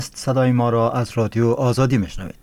صدای ما را از رادیو آزادی میشنوید.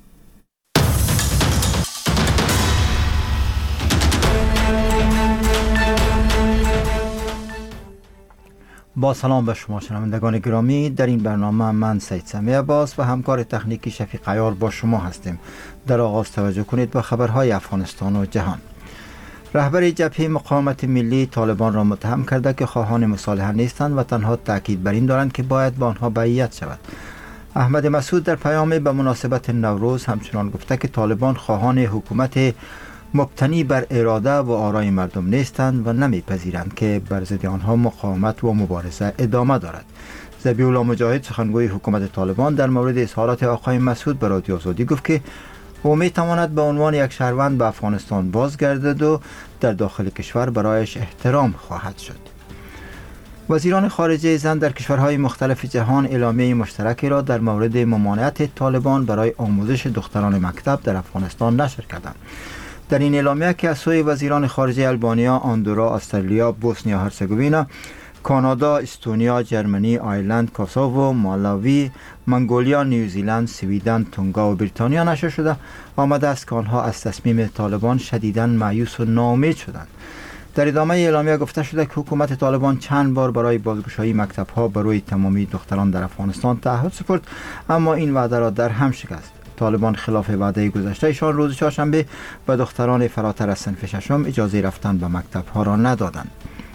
با سلام به شما شنوندگان گرامی، در این برنامه من سید سمی عباس و همکار تکنیکی شفیق عیار با شما هستیم. در آغاز توجه کنید به خبرهای افغانستان و جهان. رهبر جبهه مقاومت ملی طالبان را متهم کرده که خواهان مصالحه نیستند و تنها تاکید بر این دارند که باید با آنها بیعت شود. احمد مسعود در پیامی به مناسبت نوروز همچنان گفته که طالبان خواهان حکومت مبتنی بر اراده و آرای مردم نیستند و نمیپذیرند که بر ضد آنها مقاومت و مبارزه ادامه دارد. ذبیح الله مجاهد سخنگوی حکومت طالبان در مورد اظهارات آقای مسعود به رادیو آزادی گفت که او میتواند به عنوان یک شهروند به افغانستان بازگردد و در داخل کشور برایش احترام خواهد شد. وزیران خارجه زن در کشورهای مختلف جهان اعلامیه مشترکی را در مورد ممانعت طالبان برای آموزش دختران مکتب در افغانستان نشر کردند. در این اعلامیه که از سوی وزیران خارجه آلبانیا، آندورا، استرالیا، بوسنیا هرزگوینا، کانادا، استونیا، جرمنی، آیرلند، کوسوو، مالاوی، منگولیا، نیوزیلند، سویدن، تونگا و بریتانیا نشر شده، آمده است که آنها از تصمیم طالبان شدیداً مایوس و ناامید شدند. در ادامه اعلامیه گفته شده که حکومت طالبان چند بار برای بازگشایی مکتب‌ها برای تمامی دختران در افغانستان تعهد سپرد، اما این وعده را در هم شکست. طالبان خلاف وعده گذشته ایشان روز چهارشنبه به دختران فراتر از صنف ششم اجازه رفتن به مکتب‌ها را ندادند.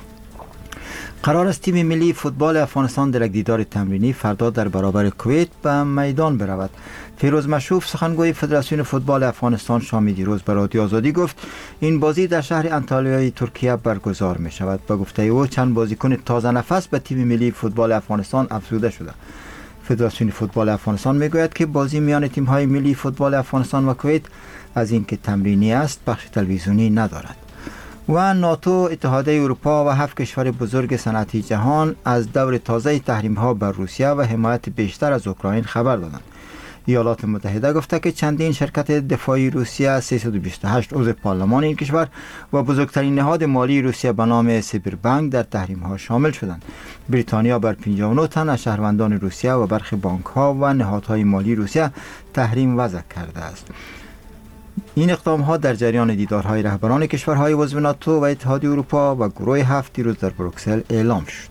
قرار است تیم ملی فوتبال افغانستان در یک دیدار تمرینی فردا در برابر کویت به میدان برود. فیروز مشروف سخنگوی فدراسیون فوتبال افغانستان شامی دیروز به رادیو آزادی گفت این بازی در شهر انطالیای ترکیه برگزار می شود. با گفته او چند بازیکن تازه نفس به تیم ملی فوتبال افغانستان افزوده شده. فدراسیون فوتبال افغانستان می گوید که بازی میان تیم های ملی فوتبال افغانستان و کویت از اینکه تمرینی است بخش تلویزیونی ندارد. و ناتو، اتحادیه اروپا و 7 کشور بزرگ صنعتی جهان از دور تازه تحریم‌ها بر روسیه و حمایت بیشتر از اوکراین خبر دادند. ایالات متحده گفته که چندین شرکت دفاعی روسیه، 328 عضو پارلمان این کشور و بزرگترین نهاد مالی روسیه به نام سیبربانک در تحریم‌ها شامل شدند. بریتانیا بر 59 تن از شهروندان روسیه و برخی بانک‌ها و نهادهای مالی روسیه تحریم وضع کرده است. این اقدام‌ها در جریان دیدارهای رهبران کشورهای عضو ناتو و اتحادیه اروپا و گروه 7 دیروز در بروکسل اعلام شد.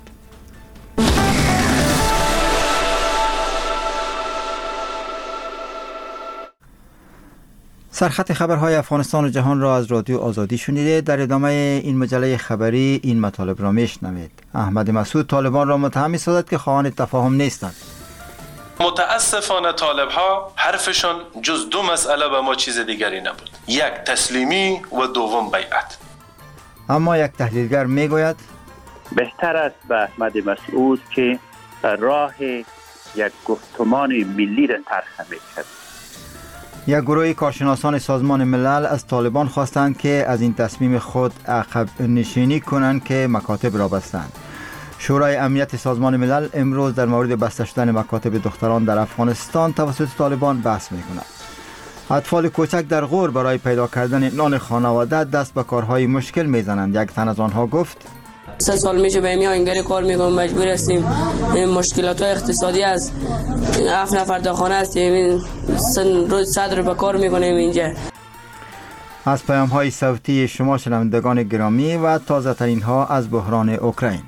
سرخط خبرهای افغانستان و جهان را از رادیو آزادی شنیده. در ادامه این مجله خبری این مطالب را میشنوید. احمد مسعود طالبان را متهم می‌سازد که خواهان تفاهم نیستند. متاسفانه طالب ها حرفشون جز دو مسئله به ما چیز دیگری نبود، یک تسلیمی و دوم بیعت. اما یک تحلیلگر میگوید بهتر است به احمد مسعود که راه یک گفتمان ملی را طرح می‌کرد. یک گروه کارشناسان سازمان ملل از طالبان خواستند که از این تصمیم خود عقب نشینی کنند که مکاتب را بستند. شورای امنیت سازمان ملل امروز در مورد بسته شدن مکاتب دختران در افغانستان توسط طالبان بحث می‌کند. اطفال کوچک در غور برای پیدا کردن نان خانواده دست به کارهای مشکل می‌زنند. یک تن از آنها گفت 3 سال میشه به این آینگری کار میکنم، مجبور هستیم مشکلات اقتصادی از 7 نفر داخانه هستیم، روز 100 رو به کار میکنیم اینجا. از پیام‌های صوتی شما شنوندگان گرامی و تازه ترین ها از بحران اوکراین.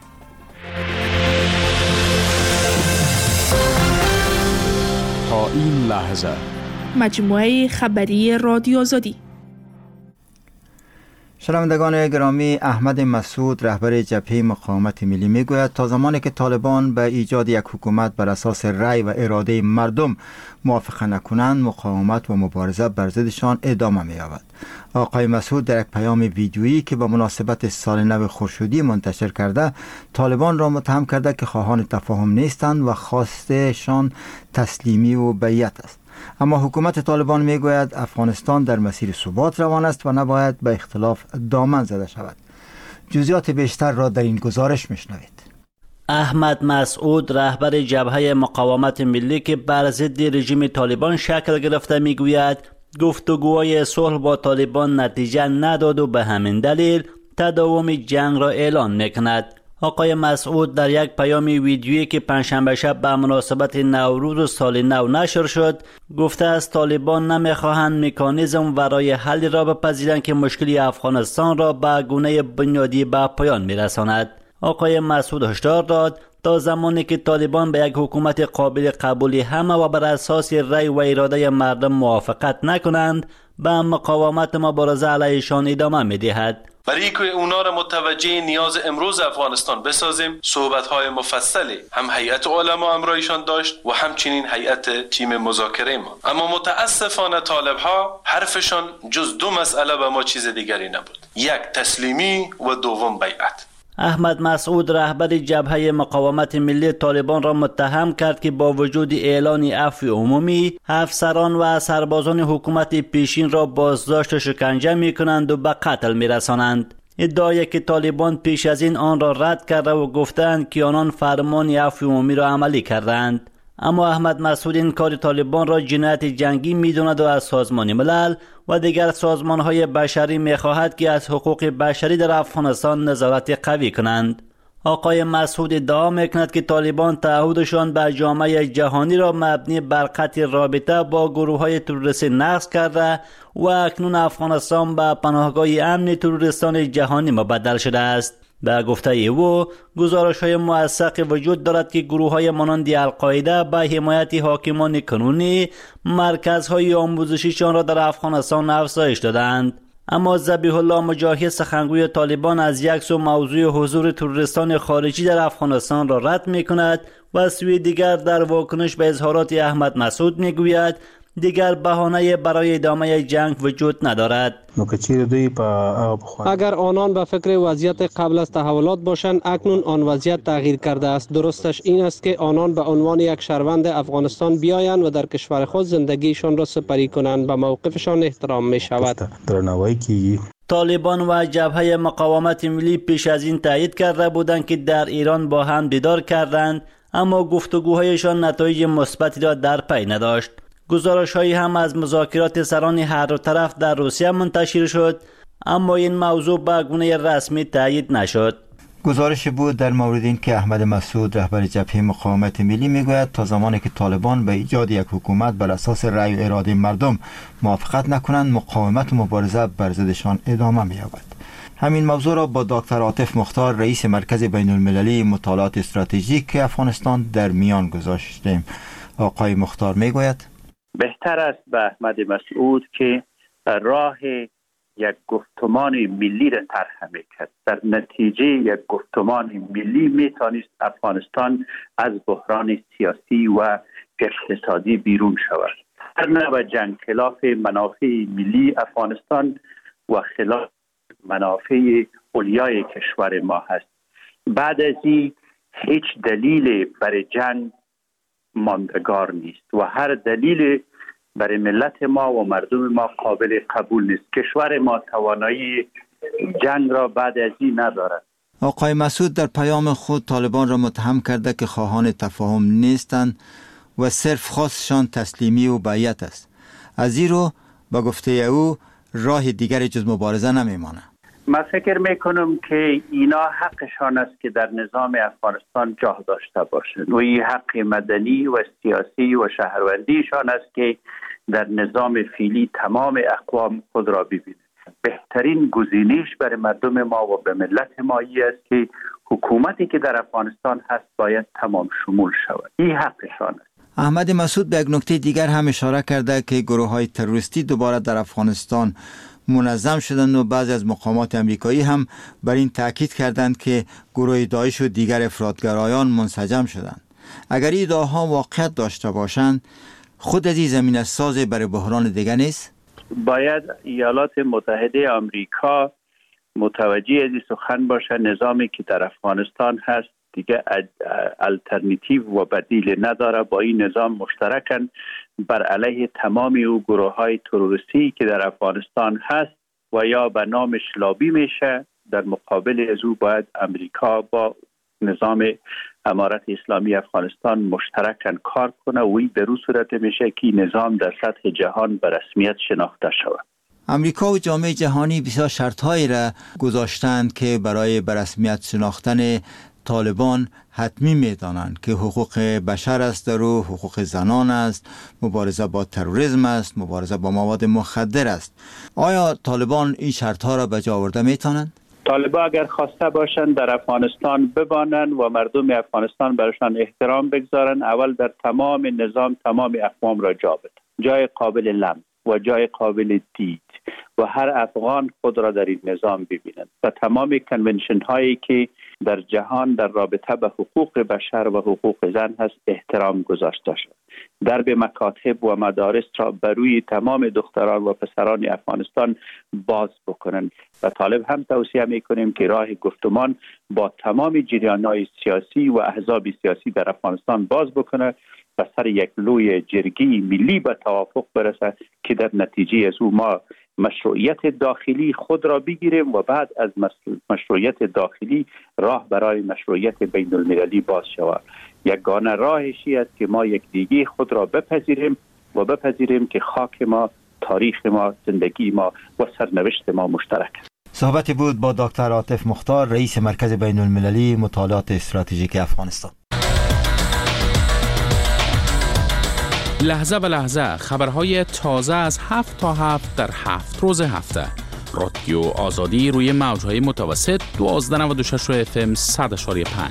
تا این لحظه مجموعه خبری رادیو آزادی. شنوندگان گرامی، احمد مسعود رهبر جبهه مقاومت ملی میگوید تا زمانی که طالبان به ایجاد یک حکومت بر اساس رأی و اراده مردم موافقه نکنند، مقاومت و مبارزه بر ضدشان ادامه می‌یابد. آقای مسعود در یک پیام ویدیویی که به مناسبت سال نو خورشیدی منتشر کرده، طالبان را متهم کرده که خواهان تفاهم نیستند و خواستشان تسلیمی و بیعت است. اما حکومت طالبان میگوید افغانستان در مسیر ثبات روان است و نباید به اختلاف دامن زده شود. جزئیات بیشتر را در این گزارش میشنوید. احمد مسعود رهبر جبهه مقاومت ملی که بر ضد رژیم طالبان شکل گرفته میگوید گفتگوهای صلح با طالبان نتیجه نداد و به همین دلیل تداوم جنگ را اعلان میکند. آقای مسعود در یک پیام ویدیویی که پنجشنبه شب به مناسبت نوروز و سال نو نشر شد گفته است طالبان نمیخواهند مکانیزم برای حل را بپذیرند که مشکل افغانستان را به گونه بنیادی به پایان میرساند. آقای مسعود هشدار داد تا زمانی که طالبان به یک حکومت قابل قبول همه و بر اساس رأی و اراده مردم موافقت نکنند به مقاومت مبارزه علیهشان ادامه میدهد. برای که اونا را متوجه نیاز امروز افغانستان بسازیم، صحبت‌های مفصلی هم هیئت علما همراهشان داشت و همچنین هیئت تیم مذاکره ما. اما متاسفانه طالب‌ها حرفشان جز دو مسئله به ما چیز دیگری نبود: یک تسلیمی و دوم بیعت. احمد مسعود رهبر جبهه مقاومت ملی طالبان را متهم کرد که با وجود اعلان عفو عمومی افسران و سربازان حکومت پیشین را بازداشت و شکنجه می کنند و به قتل می رسانند. ادعای که طالبان پیش از این آن را رد کرده و گفتند که آنان فرمان عفو عمومی را عملی کردند. اما احمد مسعود این کار طالبان را جنایت جنگی می‌داند و از سازمان ملل و دیگر سازمان‌های بشری می‌خواهد که از حقوق بشری در افغانستان نظارت قوی کنند. آقای مسعود ادعا می‌کند که طالبان تعهدشان به جامعه جهانی را مبنی بر قطع رابطه با گروه‌های تروریستی نقض کرده و اکنون افغانستان به پناهگاه امن تروریستان جهانی مبدل شده است. به گفته او گزارش‌های موثق وجود دارد که گروه‌های مانند القاعده به حمایت حاکمان کنونی مرکزهای آموزشیشان را در افغانستان افزایش دادند. اما ذبیح الله مجاهد سخنگوی طالبان از یک سو موضوع حضور تروریستان خارجی در افغانستان را رد می‌کند و سوی دیگر در واکنش به اظهارات احمد مسعود می‌گوید دیگر بهانه برای ادامه جنگ وجود ندارد. اگر آنان به فکر وضعیت قبل از تحولات باشند، اکنون آن وضعیت تغییر کرده است. درستش این است که آنان به عنوان یک شهروند افغانستان بیایند و در کشور خود زندگیشان را سپری کنند. به موقفشان احترام می شود. طالبان و جبهه مقاومت ملی پیش از این تایید کرده بودند که در ایران با هم دیدار کردند، اما گفتگوهایشان نتایج مثبتی را در پی نداشت. گزارش‌هایی هم از مذاکرات سران هر دو طرف در روسیه منتشر شد، اما این موضوع به گونه رسمی تایید نشد. گزارش بود در مورد این که احمد مسعود رهبر جبهه مقاومت ملی میگوید تا زمانی که طالبان به ایجاد یک حکومت بر اساس رأی و اراده مردم موافقت نکنند، مقاومت و مبارزه بر ضدشان ادامه می‌یابد. همین موضوع را با دکتر عاطف مختار رئیس مرکز بین المللی مطالعات استراتژیک افغانستان در میان گذاشتیم. آقای مختار میگوید بهتر است به احمد مسعود که راه یک گفتمان ملی را طرح میکرد. در نتیجه یک گفتمان ملی میتونست افغانستان از بحران سیاسی و اقتصادی بیرون شود. هر نوع جنگ خلاف منافع ملی افغانستان و خلاف منافع اولیای کشور ما هست. بعد از این هیچ دلیل برای جنگ ماندگار نیست و هر دلیل برای ملت ما و مردم ما قابل قبول نیست. کشور ما توانایی جنگ را بعد از این ندارد. آقای مسعود در پیام خود طالبان را متهم کرده که خواهان تفاهم نیستند و صرف خواستشان تسلیمی و بیعت است. از این رو با گفته او راه دیگری جز مبارزه نمیمانه. من فکر میکنم که اینا حقشان است که در نظام افغانستان جا داشته باشند و این حق مدنی و سیاسی و شهروندیشان است که در نظام فعلی تمام اقوام خود را ببینند. بهترین گزینش برای مردم ما و به ملت ما است که حکومتی که در افغانستان هست باید تمام شمول شود. این حقشان است. احمد مسعود به یک نکته دیگر هم اشاره کرده که گروه‌های تروریستی دوباره در افغانستان منظم شدند و بعضی از مقامات امریکایی هم بر این تاکید کردند که گروه داعش و دیگر افراطگرایان منسجم شدند. اگر این ادعاها واقعیت داشته باشند، خود از این زمینه ساز برای بحران دیگر نیست؟ باید ایالات متحده آمریکا متوجه از این سخن باشه. نظامی که در افغانستان هست دیگه الترناتیو و بدیل نداره. با این نظام مشترکاً بر علیه تمام او گروه‌های تروریستی که در افغانستان هست و یا به نامش لابی میشه. در مقابل از او باید امریکا با نظام امارت اسلامی افغانستان مشترکاً کار کنه و این به رو صورت میشه که نظام در سطح جهان به رسمیت شناخته شود. امریکا و جامعه جهانی بسیار شرط‌هایی را گذاشتند که برای به رسمیت شناختن طالبان حتمی میدانند که حقوق بشر است در او، حقوق زنان است، مبارزه با تروریسم است، مبارزه با مواد مخدر است. آیا طالبان این شرط ها را به جا آورده میتونند؟ طالبان اگر خواسته باشند در افغانستان بمانند و مردم افغانستان برایشان احترام بگذارند، اول در تمام نظام تمام اقوام را جا بدن، جای قابل لمس و جای قابل دید و هر افغان خود را در این نظام ببینند و تمام کنونشن هایی که در جهان در رابطه به حقوق بشر و حقوق زن هست احترام گذاشته شد. درب مکاتب و مدارس را بر روی تمام دختران و پسران افغانستان باز بکنند و طالب هم توصیه میکنیم که راه گفتمان با تمام جریان‌های سیاسی و احزاب سیاسی در افغانستان باز بکنه و سر یک لوی جرگی ملی به توافق برسه که در نتیجه از او ما مشروعیت داخلی خود را بگیریم و بعد از مشروعیت داخلی راه برای مشروعیت بین المللی باز شود. یگانه راهشی است که ما یک دیگه خود را بپذیریم و بپذیریم که خاک ما، تاریخ ما، زندگی ما و سرنوشت ما مشترک است. صحبتی بود با دکتر عاطف مختار، رئیس مرکز بین المللی مطالعات استراتژیک افغانستان. لحظه به لحظه خبرهای تازه از 7 تا 7 در 7 روز هفته. رادیو آزادی روی موجهای متوسط 1296 FM 100.5.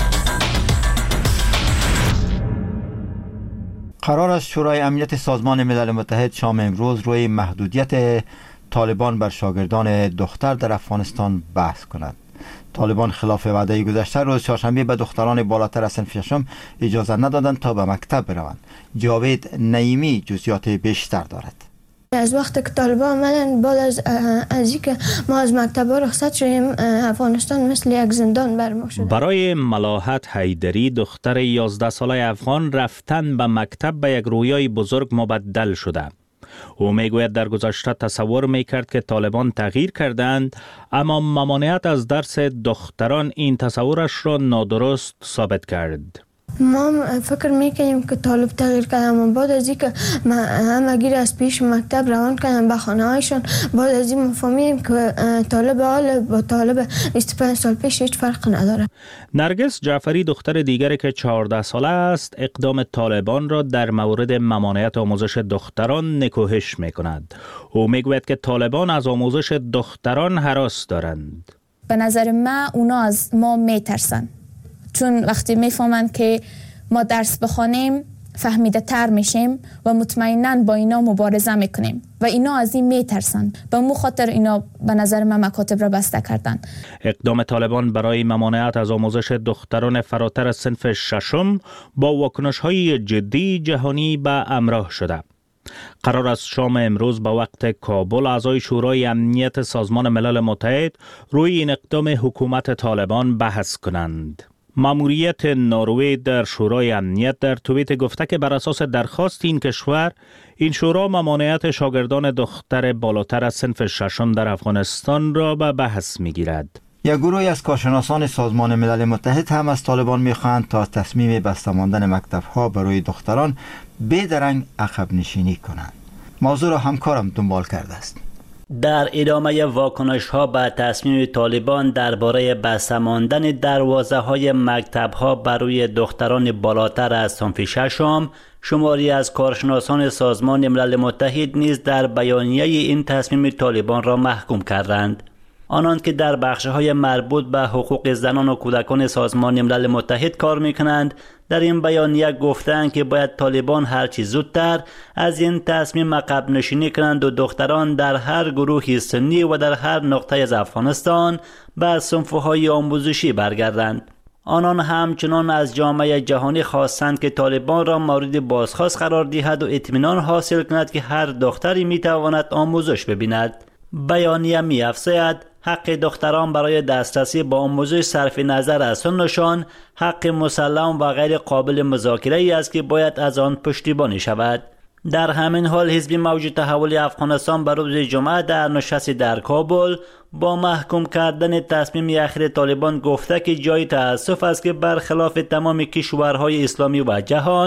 قرار است شورای امنیت سازمان ملل متحد شام امروز روی محدودیت طالبان بر شاگردان دختر در افغانستان بحث کند. طالبان خلاف وعده گذشته روز چهارشنبه به دختران بالاتر از صنف ششم اجازه ندادند تا به مکتب بروند. جاوید نعیمی جزئیات بیشتر دارد. از وقتی که طالبان آمدن بعد از اینکه ما از مکتب رخصت شدیم، افغانستان مثل یک زندان بر ما شد. برای ملاحت حیدری، دختر 11 ساله افغان، رفتن به مکتب به یک رویای بزرگ مبدل شده. او میگوید در گذشته تصور میکرد که طالبان تغییر کردند، اما ممانعت از درس دختران این تصورش را نادرست ثابت کرد. ما فکر میکنیم که طالب تغییر کرده، اما بعد از اینکه همگیر از پیش مکتب روان کردن به خانه هایشان، بعد از این مفهمیم که طالب حال با طالب 25 سال پیش هیچ فرق نداره. نرگس جعفری، دختر دیگری که 14 ساله است، اقدام طالبان را در مورد ممانعت آموزش دختران نکوهش میکند. او میگوید که طالبان از آموزش دختران هراس دارند. به نظر من اونا از ما میترسن، چون وقتی میفهمند که ما درس بخوانیم فهمیده تر میشیم و مطمئناً با اینا مبارزه میکنیم و اینا از این میترسن. به مو خاطر اینا به نظر من مکاتب را بسته کردن. اقدام طالبان برای ممانعت از آموزش دختران فراتر از صنف ششم با واکنش‌های جدی جهانی به همراه شده. قرار است شام امروز به وقت کابل اعضای شورای امنیت سازمان ملل متحد روی این اقدام حکومت طالبان بحث کنند. ماموریت نروژ در شورای امنیت در توییت گفته که بر اساس درخواست این کشور، این شورا ممانعت شاگردان دختر بالاتر از صنف ششم در افغانستان را به بحث می‌گیرد. یک گروهی از کارشناسان سازمان ملل متحد هم از طالبان می‌خواهند تا تصمیم بسته ماندن مکتب‌ها برای دختران بی‌درنگ عقب نشینی کنند. موضوع را همکارم دنبال کرده است. در ادامه واکنش‌ها به تصمیم طالبان درباره بسته ماندن دروازه‌های مکتب‌ها برای دختران بالاتر از صنف ششم، شماری از کارشناسان سازمان ملل متحد نیز در بیانیه این تصمیم طالبان را محکوم کردند. آنان که در بخش‌های مربوط به حقوق زنان و کودکان سازمان ملل متحد کار می‌کنند، در این بیانیه گفتند که باید طالبان هرچی زودتر از این تصمیم عقب نشینی کنند و دختران در هر گروهی سنی و در هر نقطه از افغانستان به صنف‌های آموزشی برگردند. آنان همچنان از جامعه جهانی خواستند که طالبان را مورد بازخواست قرار دهد و اطمینان حاصل کند که هر دختری می‌تواند آموزش ببیند. بیانیه می‌افزاید حق دختران برای دسترسی به آموزش صرف نظر از سنشان حق مسلم و غیر قابل مذاکره ای است که باید از آن پشتیبانی شود. در همین حال حزب موج تحول افغانستان بر روز جمعه در نشستی در کابل با محکوم کردن تصمیم اخیر طالبان گفته که جای تأسف است که برخلاف تمام کشورهای اسلامی و جهان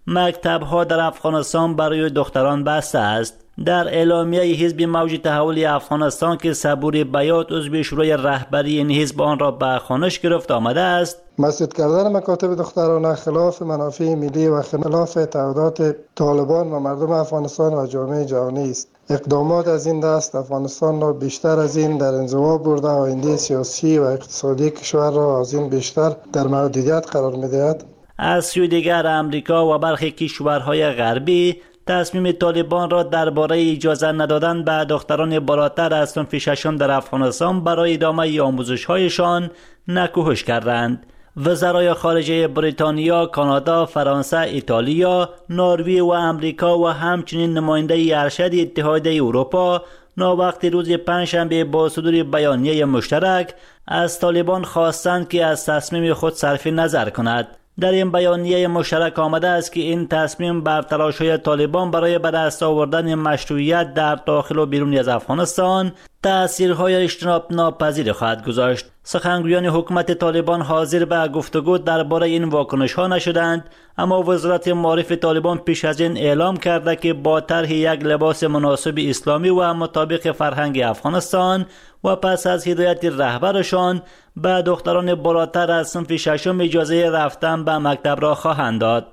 مکتب‌ها در افغانستان برای دختران بسته است. در اعلامیه حزب موج تحول افغانستان که صبور بیات عضو شورای رهبری این حزب آن را به خوانش گرفت آمده است: مسدود کردن مکاتب دخترانه خلاف منافع ملی و خلاف تعهدات طالبان و مردم افغانستان و جامعه جهانی است. اقدامات از این دست افغانستان را بیشتر از این در انزوا برده و آینده سیاسی و اقتصادی کشور را از این بیشتر در محدودیت قرار می‌دهد. از سوی دیگر امریکا و برخی کشورهای غربی تصمیم طالبان را درباره اجازه ندادن به دختران بالاتر از صنف ششم در افغانستان برای ادامه آموزش‌هایشان نکوهش کردند. وزرای خارجه بریتانیا، کانادا، فرانسه، ایتالیا، نروژ و امریکا و همچنین نماینده ارشد اتحادیه اروپا ناوقت روز پنجشنبه با صدور بیانیه مشترک از طالبان خواستند که از تصمیم خود صرف نظر کند. در این بیانیه مشترک آمده است که این تصمیم بر تلاش‌های طالبان برای به دست آوردن مشروعیت در داخل و بیرون از افغانستان تأثیرهای اجتناب ناپذیر خواهد گذاشت. سخنگویان حکومت طالبان حاضر به گفتگو درباره این واکنش‌ها نشدند، اما وزارت معارف طالبان پیش از این اعلام کرده که با طرح یک لباس مناسب اسلامی و مطابق فرهنگ افغانستان و پس از هدایت رهبرشان به دختران بالاتر از صنف ششم اجازه رفتن به مکتب را خواهند داد.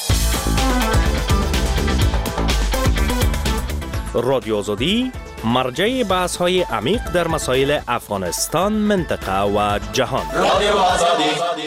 رادیو آزادی مرجع بحث‌های عمیق در مسائل افغانستان، منطقه و جهان. رادیو آزادی.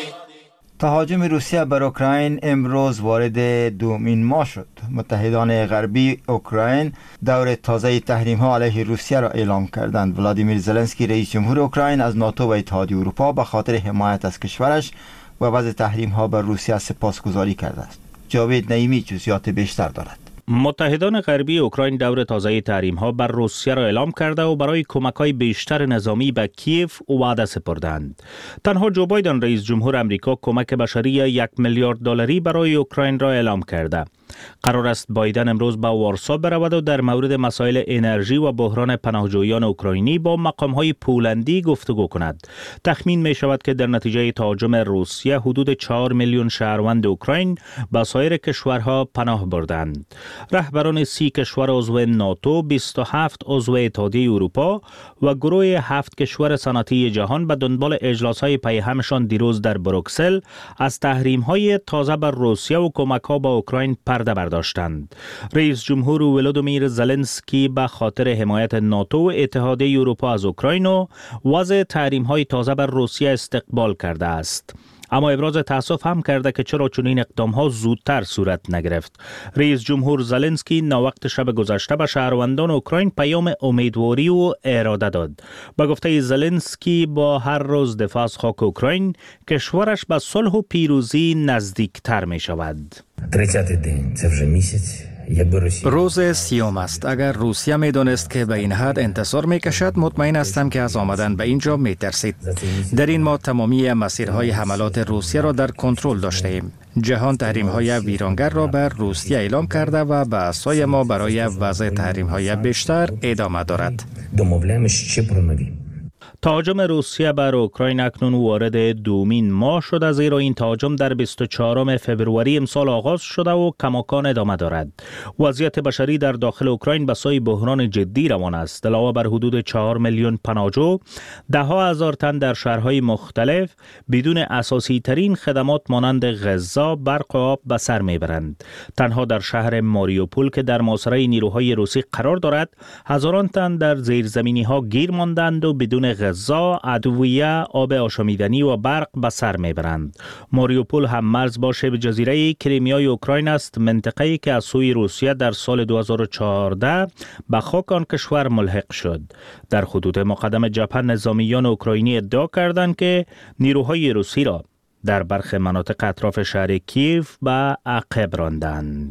تهاجم روسیه بر اوکراین امروز وارد دومین ماه شد. متحدان غربی اوکراین دور تازه تحریم‌ها علیه روسیه را اعلام کردند. ولادیمیر زلنسکی رئیس جمهور اوکراین از ناتو و اتحادیه اروپا به خاطر حمایت از کشورش و وضع تحریم‌ها بر روسیه سپاسگزاری کرده است. جاوید نعیمی جزئیات بیشتر دارد. متحدان غربی اوکراین دور تازه تحریم‌ها بر روسیه را اعلام کرده و برای کمک‌های بیشتر نظامی به کیف وعده سپردند. تنها جو بایدن رئیس جمهور امریکا کمک بشری 1 میلیارد دلاری برای اوکراین را اعلام کرده. قرار است بایدن امروز به وارسا برود و در مورد مسائل انرژی و بحران پناهجویان اوکراینی با مقام‌های پولندی گفتگو کند. تخمین می شود که در نتیجه تهاجم روسیه حدود 4 میلیون شهروند اوکراین به سایر کشورها پناه بردند. رهبران 30 کشور عضو ناتو، 27 عضو اتحادیه اروپا و گروه 7 کشور صنعتی جهان به دنبال اجلاس‌های پیهمشان دیروز در بروکسل از تحریم‌های تازه بر روسیه و کمک‌ها به اوکراین پرده برداشتند. رئیس جمهور ولودیمیر زلنسکی به خاطر حمایت ناتو و اتحادیه اروپا از اوکراین و وضع تحریم‌های تازه بر روسیه استقبال کرده است. اما ابراز تأسف هم کرده که چرا چنین اقدام‌ها زودتر صورت نگرفت. رئیس جمهور زلنسکی ناوقت شب گذشته به شهروندان اوکراین پیام امیدواری و اراده داد. به گفته زلنسکی با هر روز دفاع از خاک اوکراین کشورش به صلح و پیروزی نزدیکتر می شود. 30-й день, це вже місяць. روز 30 است. اگر روسیه می دانست که به این حد انتصار می کشد، مطمئن هستم که از آمدن به اینجا می ترسید. در این ماه تمامی مسیرهای حملات روسیه را در کنترل داشته ایم. جهان تحریم های ویرانگر را بر روسیه اعلام کرده و به اسای ما برای وضع تحریم های بیشتر ادامه دارد. تهاجم روسیه بر اوکراین اکنون وارد دومین ماه شده، زیرا این تهاجم در 24 فبروری امسال آغاز شده و کماکان ادامه دارد. وضعیت بشری در داخل اوکراین به سوی بحران جدی روان است. علاوه بر حدود 4 میلیون پناهجو، ده ها هزار تن در شهرهای مختلف بدون اساسی ترین خدمات مانند غذا، برق و آب به سر میبرند. تنها در شهر ماریوپول که در محاصره نیروهای روسی قرار دارد، هزاران تن در زیرزمینی ها گیر ماندند و بدون غذا، ادویه، آب آشامیدنی و برق به سر میبرند. ماریوپول هم مرز با شبه جزیره کریمیای اوکراین است، منطقه‌ای که از سوی روسیه در سال 2014 به خاک آن کشور ملحق شد. در خطوط مقدم جبهه نظامیان اوکراینی ادعا کردند که نیروهای روسی را در برخی مناطق اطراف شهر کیف به عقب راندند.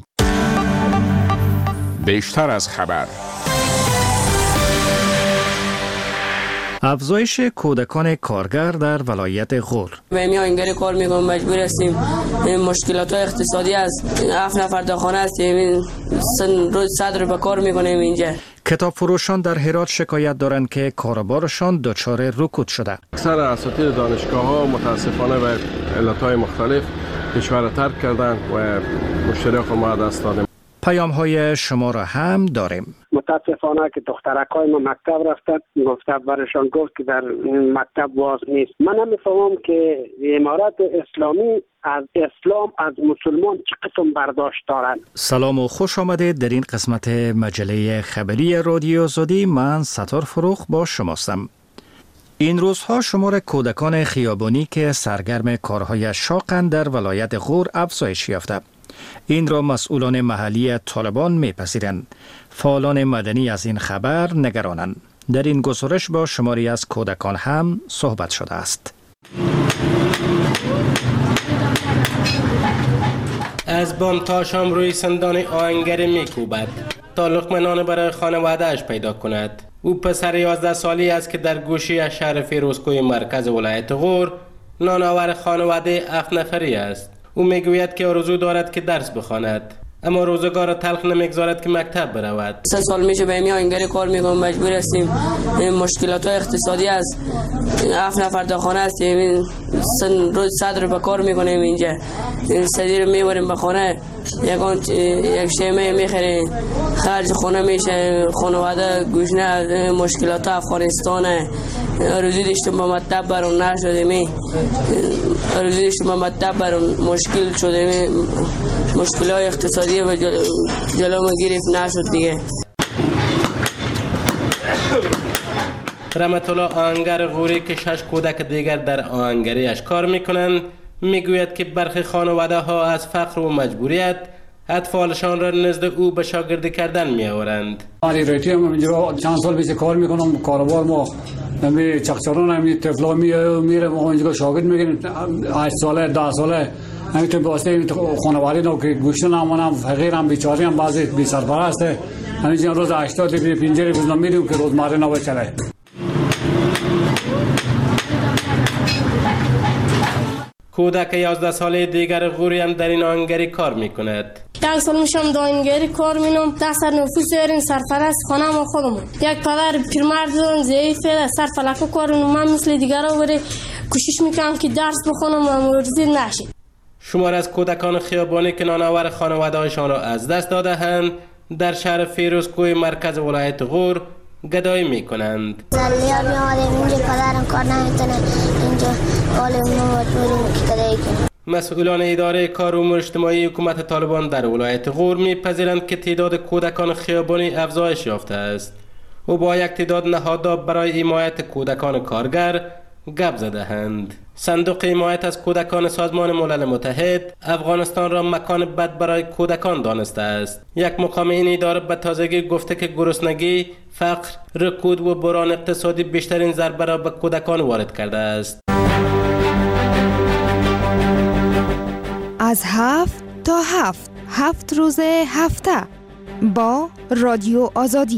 بیشتر از خبر. افزایش کودکان کارگر در ولایت غور. ما اینجا کار میکنیم، مجبور هستیم. مشکلات اقتصادی از 7 نفر داخانه هستیم، روز 100 رو به کار میکنیم اینجا. کتاب فروشان در هرات شکایت دارند که کاروبارشان دچار رکود شده. اکثر اساتید دانشگاه ها متاسفانه به علتهای مختلف کشور را ترک کردند و مشتری خود ما دست دادیم. پیام های شما را هم داریم. متاسفانه که دخترکای ما مکتب رفتند، گفته برشان گفت که در مکتب باز نیست. من نمیفهمم که امارات اسلامی از اسلام از مسلمان چه قسم برداشت دارند. سلام و خوش آمدید در این قسمت مجله خبری رادیو آزادی. من ستار فروخ با شماستم. این روزها شمار کودکان خیابانی که سرگرم کارهای شاقند در ولایت غور افزایش یافته. این را مسئولان محلی طالبان میپذیرند. فعالان مدنی از این خبر نگرانند. در این گزارش با شماری از کودکان هم صحبت شده است. از بام تا شام روی سندان آهنگری میکوبد تا لقمه نان برای خانواده اش پیدا کند. او پسر 11 سالی است که در گوشه از شهر فیروزکوه مرکز ولایت غور نانآور خانواده 7 نفری است. او میگوید که آرزو دارد که درس بخواند، اما روزگار تلخ نمیگذارد که مکتب برود. 3 سال میشه به این آهنگری کار میکنم، مجبور هستیم. مشکلات اقتصادی است. 7 نفر در خانه هستیم. روز 100 روپیه کار میکنیم اینجا. سدی رو میبریم به خانه، یک شیمه میخریم، خرج خانه میشه. خانواده گوشنه مشکلات افغانستان. آرزو داشتم با مکتب برام نشدیم. آرزو داشتم با مکتب برام مشکل شده. مشکلات اقتصادی و جلو ما گرفت نشد دیگه. رحمت الله آهنگر غوری که 6 کودک دیگر در آهنگریش کار میکنند میگوید که برخی خانواده ها از فقر و مجبوریت اطفالشان را نزد او به شاگردی کردن میآورند. من ریتی هم اینجا چند سال پیش کار میکنم، کاروبار ما نمی چقچران همی طفلا میره ما اینجا شاگرد میگیریم 8 ساله 10 ساله. همینطور واسه خانواده نو که گوشت نمونم فقیرم بیچاره هم بعضی بی سرپرسته. همینجا روز 80 روپیه 50 روپیه میدیم که روزمره نباشه. کودک 11 ساله دیگر غوری هم در این آهنگری کار میکند. 1 سال میشم در آهنگری کار مینم. دست نفوس داریم، سرپرست خانه ما خودمون. یک پدر پیرمرد دارم ضعیفه، سرفلک کار من مثل دیگرها بره کوشش میکنم که درس بخونم و مرزی نشه. شمار از کودکان خیابانی که نانآور خانواده هایشان را از دست داده‌اند در شهر فیروزکوه مرکز ولایت غور گدایی میکنند. زلیا می‌آوریم اینجا پدرم کار نمیتونه، اینجا حال ما مجبوریم که گدایی کنیم. مسئولان اداره کار امور اجتماعی حکومت طالبان در ولایت غور میپذیرند که تعداد کودکان خیابانی افزایش یافته است. او با یک تعداد نهادها برای حمایت کودکان کارگر گپ زده‌اند. صندوق حمایت از کودکان سازمان ملل متحد افغانستان را مکان بد برای کودکان دانسته است. یک مقام این اداره به تازگی گفته که گرسنگی، فقر، رکود و بحران اقتصادی بیشترین ضربه را به کودکان وارد کرده است. از 7 تا 7 روز هفته با رادیو آزادی.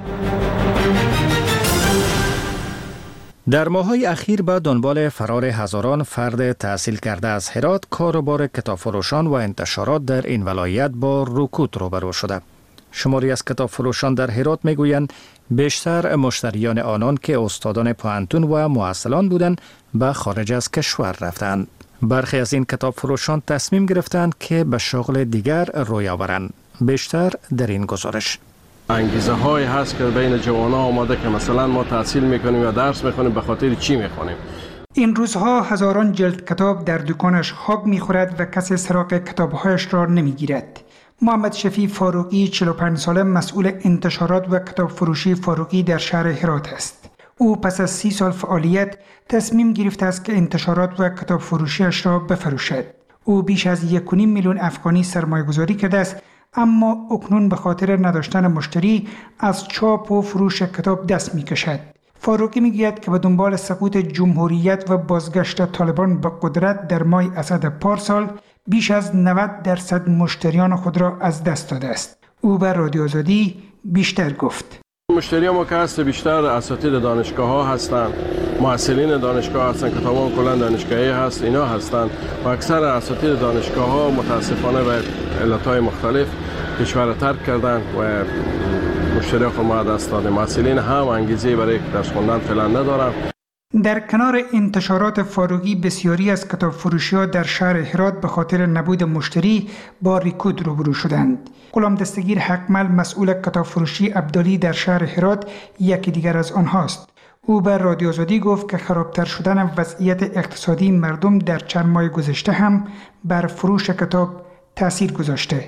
در ماه‌های اخیر به دنبال فرار هزاران فرد تحصیل کرده از هرات، کاروبار کتابفروشان و انتشارات در این ولایت با رکود روبرو شده. شماری از کتابفروشان در هرات میگویند بیشتر مشتریان آنان که استادان پوهنتون و مؤصلان بودند به خارج از کشور رفتند. برخی از این کتابفروشان تصمیم گرفتند که به شغل دیگر روی آورند. بیشتر در این گزارش. انگیزه های هست که بین جوانان آماده که مثلا ما تحصیل میکنیم یا درس میخونیم به خاطر چی میخونیم. این روزها هزاران جلد کتاب در دکانش خاک میخورد و کسی سراغ کتابهایش را نمیگیرد. محمد شفیع فاروقی 45 ساله مسئول انتشارات و کتاب فروشی فاروقی در شهر هرات است. او پس از 30 سال فعالیت تصمیم گرفته است که انتشارات و کتاب فروشیش را بفروشد. او بیش از 1.5 میلیون افغانی سرمایه گذاری کرده است، اما اکنون به خاطر نداشتن مشتری از چاپ و فروش کتاب دست می کشد. فاروقی می گوید که به دنبال سقوط جمهوریت و بازگشت طالبان به قدرت در ماه اسد پارسال بیش از 90% مشتریان خود را از دست داده است. او به رادیو آزادی بیشتر گفت. مشتری ما که هست بیشتر اساتید دانشگاه ها هستند، محصلین دانشگاه هستند، کتابان کلا دانشگاهی هست، اینا هستند و اکثر اساتید دانشگاه ها متاسفانه به علتهای مختلف کشور ترک کردند و مشتری خود ما دست دادیم. محصلین هم انگیزه برای درس خواندن فعلا ندارند. در کنار انتشارات فاروقی، بسیاری از کتاب فروشی‌ها در شهر هرات به خاطر نبود مشتری با رکود روبرو شدند. غلام دستگیر حقمل، مسئول کتاب فروشی عبدالی در شهر هرات، یکی دیگر از آنهاست. او به رادیو آزادی گفت که خرابتر شدن وضعیت اقتصادی مردم در چند ماه گذشته هم بر فروش کتاب تاثیر گذاشته.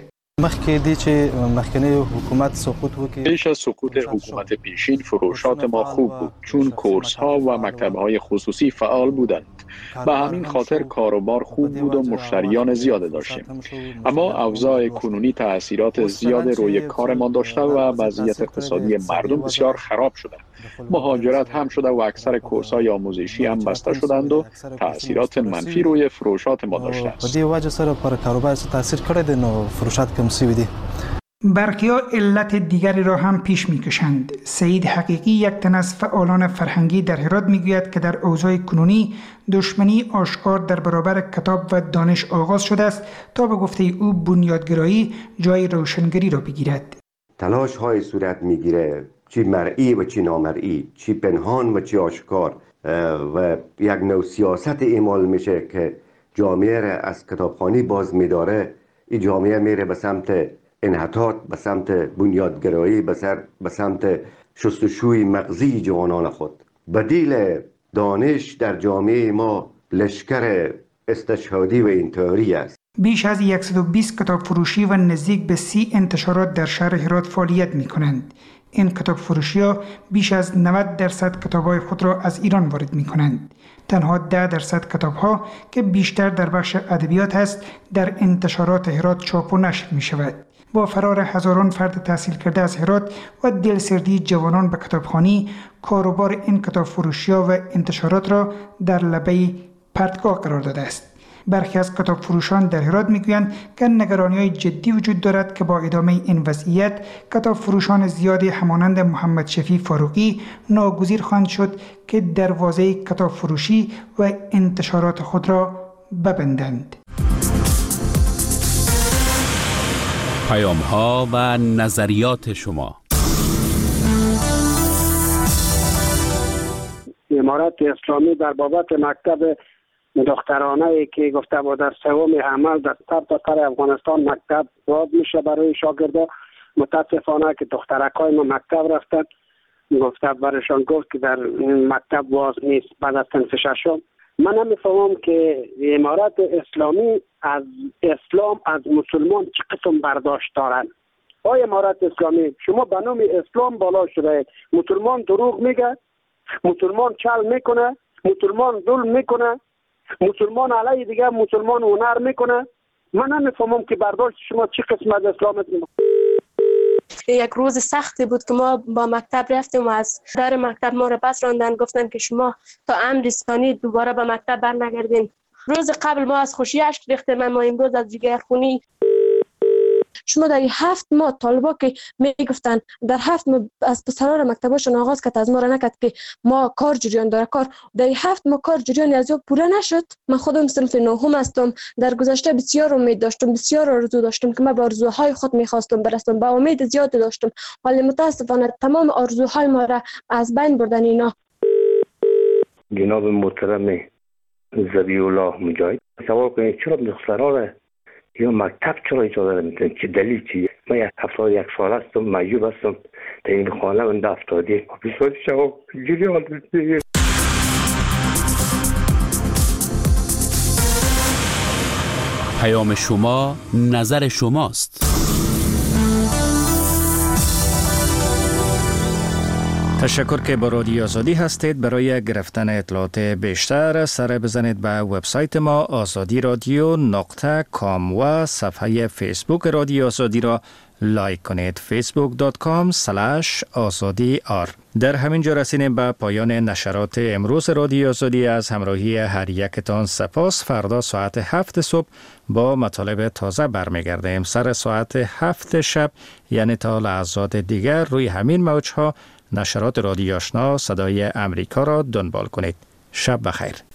پیش از سقوط حکومت پیشین فروشات ما خوب بود، چون کورس ها و مکتب های خصوصی فعال بودند. به همین خاطر کاروبار خوب بود و مشتریان زیاد داشتیم. اما اوضاع کنونی تاثیرات زیاد روی کارمان داشته و وضعیت اقتصادی مردم بسیار خراب شده. مهاجرت هم شده و اکثر کورس های آموزشی هم بسته شدند و تاثیرات منفی روی فروشات ما داشته است. برخی‌ها علت دیگری را هم پیش می‌کشند. سعید حقیقی، یک تن از فعالان فرهنگی در هرات، می‌گوید که در اوضاع کنونی دشمنی آشکار در برابر کتاب و دانش آغاز شده است تا به گفته او بنیادگرایی جای روشنگری را بگیرد. تلاش‌های صورت می‌گیره، چی مرئی و چی نامرئی، چی پنهان و چی آشکار، و یک نوع سیاست اعمال میشه که جامعه را از کتابخوانی باز می‌داره. این جامعه میره به سمت انحطاط، به سمت بنیادگرایی، به سمت شستشوی مغزی جوانان خود. بدیل دانش در جامعه ما لشکر استشهادی و انتحاری است. بیش از 120 کتاب فروشی و نزدیک به 30 انتشارات در شهر هرات فعالیت می کنند. این کتاب فروشی ها بیش از 90% کتاب های خود را از ایران وارد می کنند. تنها 10% کتاب ها که بیشتر در بخش ادبیات است در انتشارات هرات چاپ و نشر می شود. با فرار هزاران فرد تحصیل کرده از هرات و دلسردی جوانان به کتابخوانی، کاروبار این کتاب فروشی‌ها و انتشارات را در لبه پرتگاه قرار داده است. برخی از کتاب فروشان در هرات میگویند که نگرانی‌های جدی وجود دارد که با ادامه این وضعیت کتاب فروشان زیادی همانند محمد شفیع فاروقی ناگزیر خواهند شد که دروازه کتاب فروشی و انتشارات خود را ببندند. پیام‌ها و نظریات شما. امارت اسلامی در بابت مکتب دخترانه که گفته بود در سوم عمل در سرتاسر افغانستان مکتب باز میشه برای شاگردا، متاسفانه که دخترکای ما مکتب رفتن، گفته برشان گفت که در مکتب باز نیست بعد از صنف ششم. من نمیفهمم که امارت اسلامی از اسلام، از مسلمان چه قسم برداشت دارن. آیا امارت اسلامی شما به نام اسلام بالا شده، مسلمان دروغ میگه، مسلمان چل میکنه، مسلمان ظلم میکنه، مسلمان علیه دیگه مسلمان هنر میکنه. من نمیفهمم که برداشت شما چه قسم از اسلامت. یک روز سختی بود که ما با مکتب رفتیم و از در مکتب ما را پس راندن، گفتن که شما تا امر ثانی دوباره به مکتب برنگردین. روز قبل ما از خوشی اشک ریختیم، اما امروز از جگر خونی. شما در 7 ماه طالبا که میگفتن در 7 ماه از پسران مکتبشون آغاز کرد، از ما را نکرد که ما کار جریان داره، کار در 7 ماه کار جریان از او پوره نشد. من خودم صنف نهم هستم، در گذشته بسیار امید داشتم، بسیار آرزو داشتم که من به آرزوهای خود میخواستم برسم، با امید زیاد داشتم، ولی متاسفانه تمام آرزوهای ما را از بین بردن اینا. جناب محترم ذبیح الله مجاهد سوال کنید چرا دختران یا مکتب چرا اجازه نمیدن؟ چه دلیل چیه؟ من 71 سال هستم، معیوب هستم، در این خانه من 70 بسیار شما جریان دیگه. پیام شما، نظر شماست. تشکر که با رادیو آزادی هستید. برای گرفتن اطلاعات بیشتر سر بزنید به وبسایت ما azadiradyo.com و صفحه فیسبوک رادیو آزادی را لایک کنید. facebook.com/azadi_r. در همین جا رسیدیم به پایان نشرات امروز رادیو آزادی. از همراهی هر یکتان سپاس. فردا ساعت 7 صبح با مطالب تازه برمیگردیم. سر ساعت 7 شب یعنی تا لحظات دیگر روی همین موجها نشرات رادیو آشنا صدای امریکا را دنبال کنید. شب بخیر.